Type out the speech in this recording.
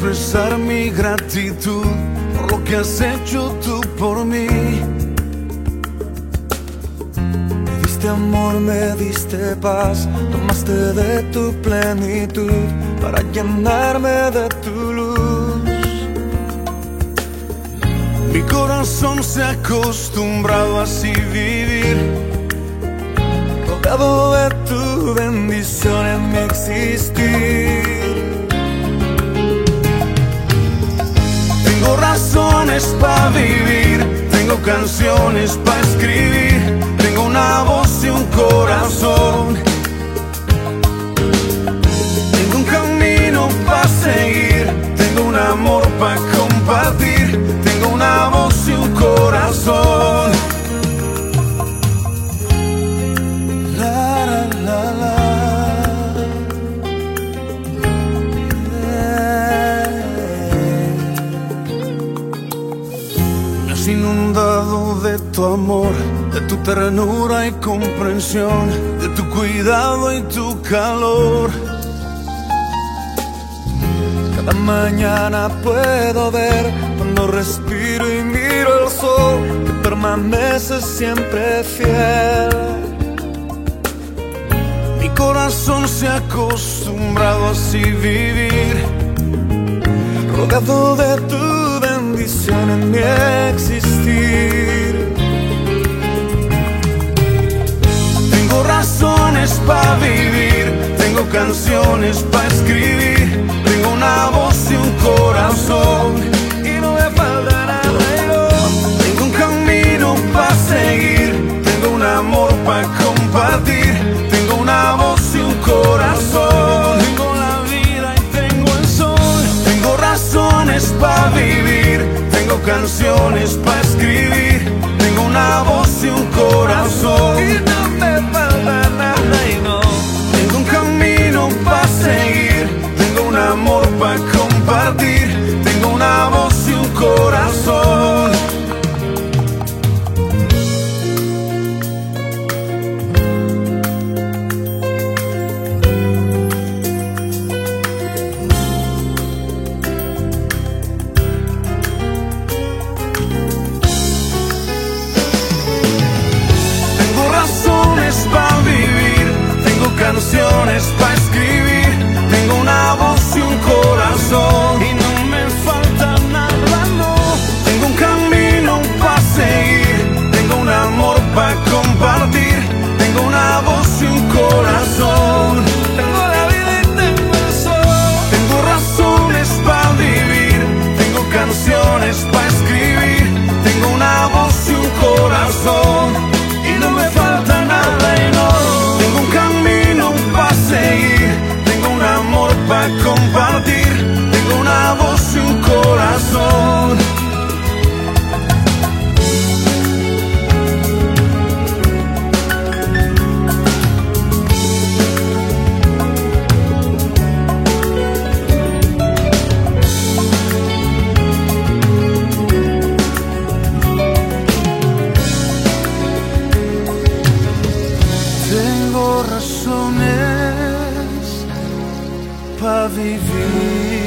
expresar mi gratitud por lo que has hecho tú por mí. Me diste amor, me diste paz, tomaste de tu plenitud para llenarme de tu luz. Mi corazón se ha acostumbrado a así vivir, rodeado de tu bendición en mi existir. Tengo razones para vivir, tengo canciones para escribir, tengo una voz y un corazón, tengo un camino para seguir, tengo un amor para compartir, tengo una voz y un corazón. La, la, la, la. Me has inundado de tu amor, de tu ternura y comprensión, de tu cuidado y tu calor. Cada mañana puedo ver, cuando respiro y miro el sol, que permanece siempre fiel. Mi corazón se ha acostumbrado a así vivir, rodeado de tu bendición en mi existir. Tengo razones para vivir, tengo canciones para escribir, tengo una voz y un corazón, y no me falta nada. Tengo un camino para seguir, tengo un amor para compartir, tengo una voz y un corazón, tengo la vida y tengo el sol. Tengo razones para vivir, tengo canciones para escribir, tengo una voz y un corazón, y no me falta nada y no. Tengo un camino para seguir, tengo un amor para compartir, tengo una voz y un corazón. Tengo razones para vivir, tengo canciones para escribir, tengo una voz y un corazón, y no me falta nada, no. Tengo un camino para seguir, tengo un amor para compartir, tengo una voz y un corazón, tengo la vida y tengo el sol. Tengo razones para vivir, tengo canciones para escribir, tengo una voz y un corazón, y no me falta nada y no. Tengo un camino para seguir, tengo un amor para compartir, tengo una voz y un corazón. Tengo razones para vivir.